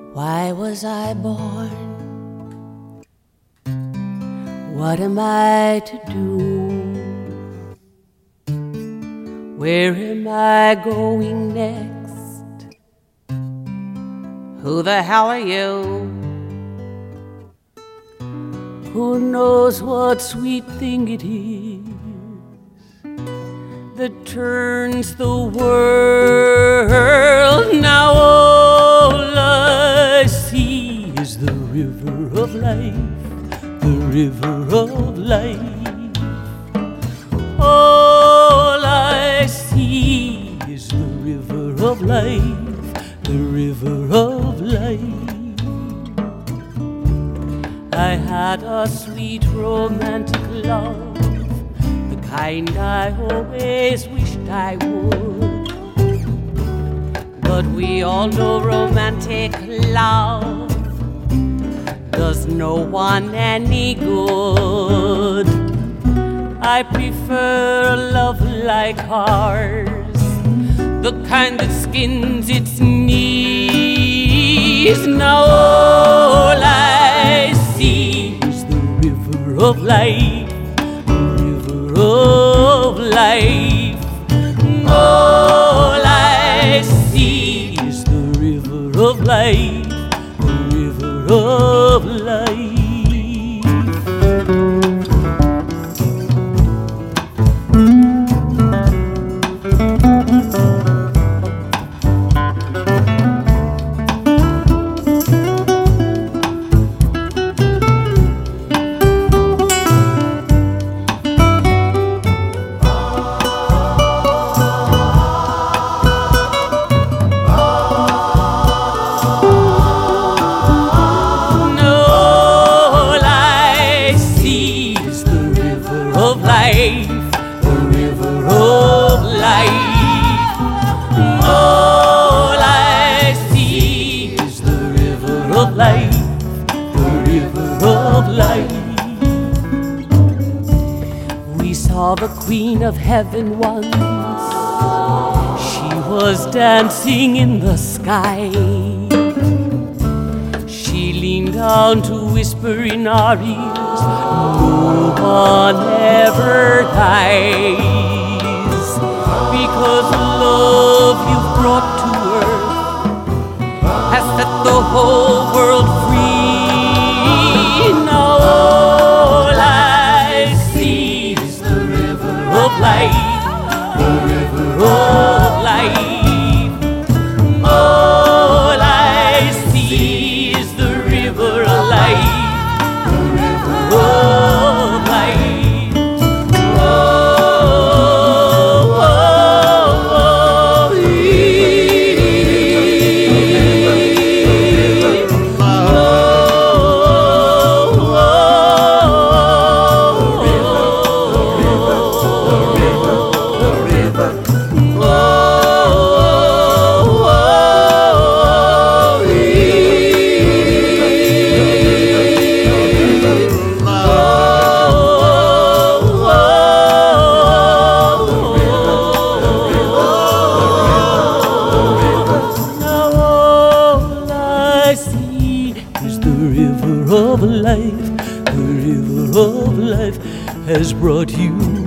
Why was I born? What am I to do? Where am I going next? Who the hell are you? Who knows what sweet thing it is that turns the world? Now all I see is the river of life, the river of life. All I see is the river of life, the river of life. I had a sweet romantic love, the kind I always wished I would. But we all know romantic love does no one any good. I prefer a love like ours, the kind that skins its knees. Now all I see is the river of life, the river of life. All I see is the river of life, the river of life. We saw the Queen of Heaven once. She was dancing in the sky. She leaned down to whisper in our ears, no one ever dies. Because the love you've brought to earth has set the whole world free. Now all I see is the river of life, the river of life. All I see is the river of life, the river of life. Of life, the river of life has brought you